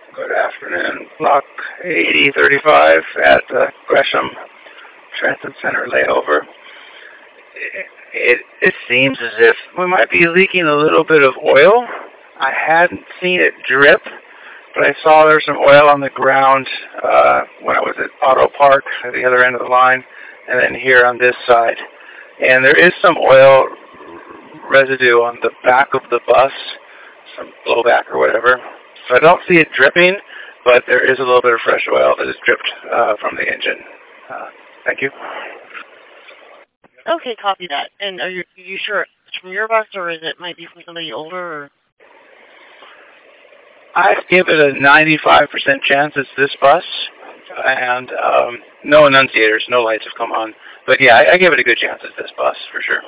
Good afternoon. Block 8035 at the Gresham Transit Center layover. It seems as if we might be leaking a little bit of oil. I hadn't seen it drip, but I saw there was some oil on the ground when I was at Auto Park at the other end of the line, and then here on this side. And there is some oil residue on the back of the bus, some blowback or whatever. So I don't see it dripping, but there is a little bit of fresh oil that is dripped from the engine. Thank you. Okay, copy that. And are you sure it's from your bus, or is it might be from somebody older? Or? I give it a 95% chance it's this bus, and no annunciators, no lights have come on. But yeah, I give it a good chance it's this bus for sure.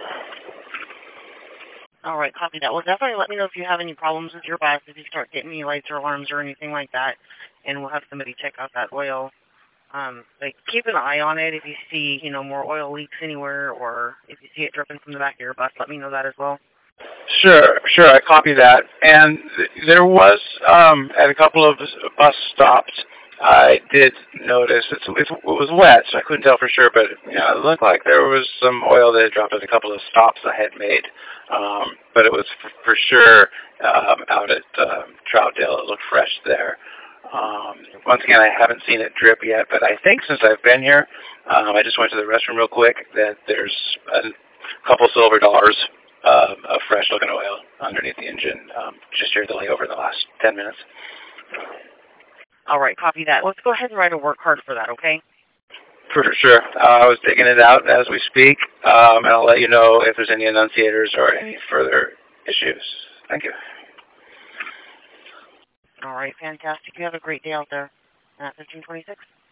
All right, copy that. Well, definitely let me know if you have any problems with your bus, if you start getting any lights or alarms or anything like that, and we'll have somebody check out that oil. Like, keep an eye on it if you see, more oil leaks anywhere, or if you see it dripping from the back of your bus, let me know that as well. Sure, I copy that. And there was, at a couple of bus stops, I did notice it was wet, so I couldn't tell for sure, but it looked like there was some oil that had dropped at a couple of stops I had made. But it was for sure out at Troutdale. It looked fresh there. Once again, I haven't seen it drip yet, but I think since I've been here, I just went to the restroom real quick, that there's a couple silver dollars of fresh-looking oil underneath the engine, just here at the layover in the last 10 minutes. All right, copy that. Let's go ahead and write a work card for that, okay? For sure. I was digging it out as we speak, and I'll let you know if there's any annunciators or any further issues. Thank you. All right, fantastic. You have a great day out there at 1326.